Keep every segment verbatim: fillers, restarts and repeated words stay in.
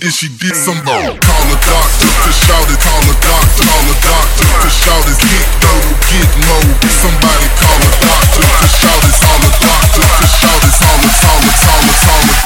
did, she did some more. Call a doctor to shout it, call a doctor, call a doctor to shout it, get dope, get more. Somebody call a doctor to shout it, call a doctor to shout it, call it, call it, call it, call it.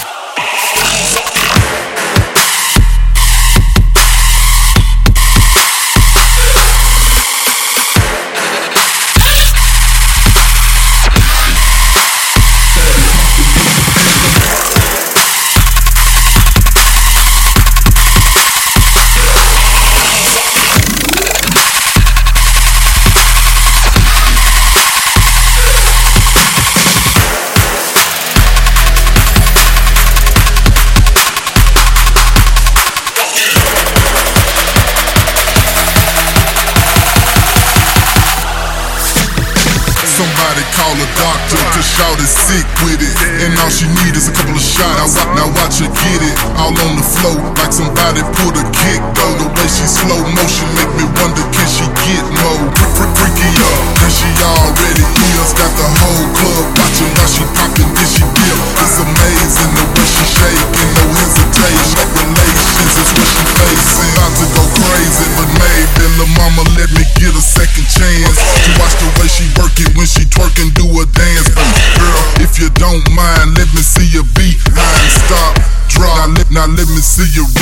Somebody call a doctor to shout it, sick with it. And all she need is a couple of shots. Now, now watch her get it. All on the floor like somebody pulled a kick. Though the way she slow motion make me wonder, can she get more? Freaky up than she already is. Got the whole club watching while she poppin', then she dip. It's amazing the way she shaking, no hesitation. Relations is what she facing. About to go crazy, but maybe lil' mama let me get a second chance to watch the way she work it when she twerk and do a dance. Girl, if you don't mind, let me see your behind. Stop, drop, now let, now let me see you